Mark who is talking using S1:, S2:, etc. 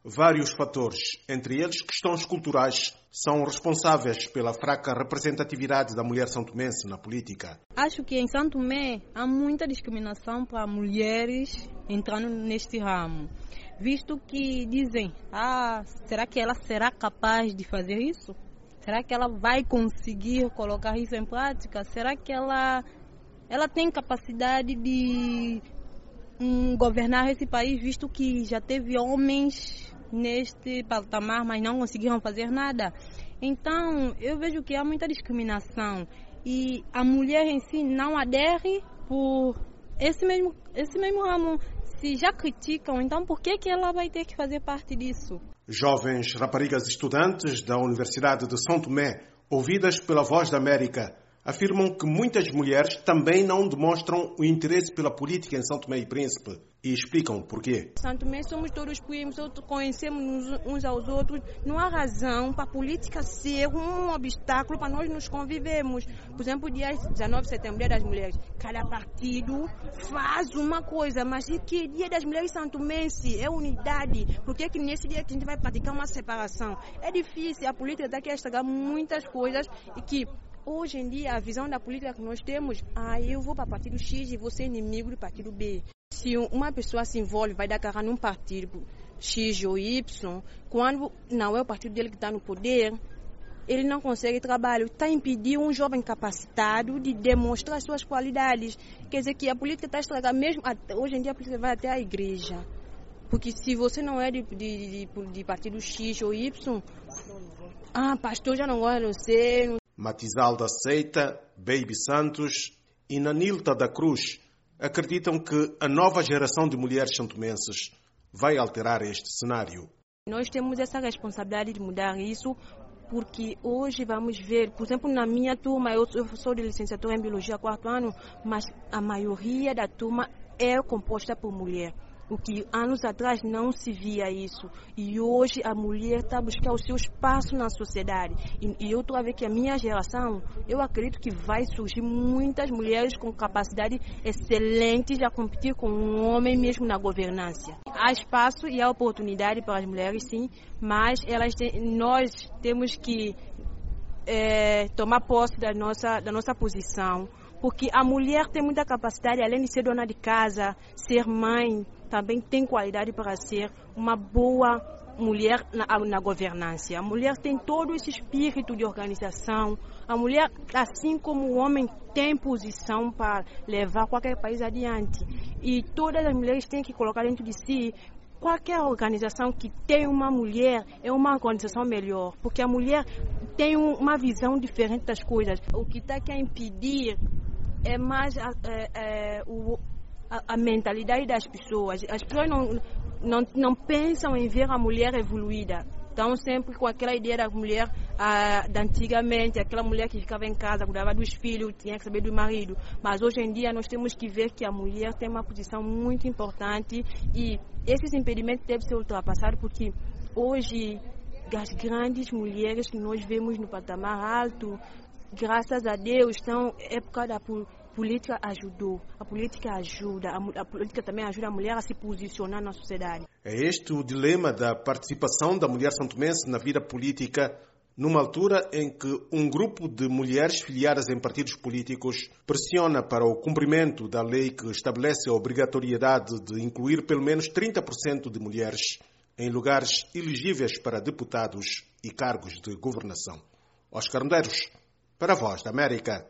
S1: Vários fatores, entre eles questões culturais, são responsáveis pela fraca representatividade da mulher santomense na política.
S2: Acho que em São Tomé há muita discriminação para mulheres entrando neste ramo, visto que dizem, será que ela será capaz de fazer isso? Será que ela vai conseguir colocar isso em prática? Será que ela tem capacidade de governar esse país, visto que já teve homens neste patamar, mas não conseguiram fazer nada? Então, eu vejo que há muita discriminação e a mulher em si não adere por esse mesmo ramo. Se já criticam, então por que ela vai ter que fazer parte disso?
S1: Jovens raparigas estudantes da Universidade de São Tomé, ouvidas pela Voz da América, afirmam que muitas mulheres também não demonstram o interesse pela política em São Tomé e Príncipe e explicam porquê.
S2: São Tomé somos todos primos, conhecemos uns aos outros. Não há razão para a política ser um obstáculo para nós nos convivermos. Por exemplo, dia 19 de setembro, Dia das Mulheres. Cada partido faz uma coisa, mas que Dia das Mulheres santomense é unidade. Por que nesse dia que a gente vai praticar uma separação? É difícil, a política está aqui a estragar muitas coisas e que hoje em dia, a visão da política que nós temos, eu vou para o partido X e vou ser inimigo do partido B. Se uma pessoa se envolve, vai dar cara num partido X ou Y, quando não é o partido dele que está no poder, ele não consegue trabalho. Está impedindo um jovem capacitado de demonstrar as suas qualidades. Quer dizer que a política está estragada, mesmo hoje em dia a política vai até a igreja. Porque se você não é de partido X ou Y, pastor já não gosta de você.
S1: Matizalda Seita, Baby Santos e Nanilta da Cruz acreditam que a nova geração de mulheres santomenses vai alterar este cenário.
S2: Nós temos essa responsabilidade de mudar isso, porque hoje vamos ver, por exemplo, na minha turma, eu sou de licenciatura em Biologia 4º ano, mas a maioria da turma é composta por mulher. O que anos atrás não se via isso. E hoje a mulher está buscando o seu espaço na sociedade. E eu estou a ver que a minha geração, eu acredito que vai surgir muitas mulheres com capacidade excelente de competir com um homem mesmo na governança. Há espaço e há oportunidade para as mulheres, sim, mas nós temos que tomar posse da nossa posição. Porque a mulher tem muita capacidade, além de ser dona de casa, ser mãe, também tem qualidade para ser uma boa mulher na governança. A mulher tem todo esse espírito de organização. A mulher, assim como o homem, tem posição para levar qualquer país adiante. E todas as mulheres têm que colocar dentro de si. Qualquer organização que tem uma mulher é uma organização melhor, porque a mulher tem uma visão diferente das coisas. O que está aqui a impedir é mais a mentalidade das pessoas. As pessoas não pensam em ver a mulher evoluída. Estão sempre com aquela ideia da mulher da antigamente, aquela mulher que ficava em casa, cuidava dos filhos, tinha que saber do marido. Mas hoje em dia nós temos que ver que a mulher tem uma posição muito importante e esses impedimentos devem ser ultrapassados, porque hoje as grandes mulheres que nós vemos no patamar alto, graças a Deus, então, época da política ajudou. A política ajuda. A política também ajuda a mulher a se posicionar na sociedade.
S1: É este o dilema da participação da mulher santomense na vida política, numa altura em que um grupo de mulheres filiadas em partidos políticos pressiona para o cumprimento da lei que estabelece a obrigatoriedade de incluir pelo menos 30% de mulheres em lugares elegíveis para deputados e cargos de governação. Oscar Medeiros, para a Voz da América.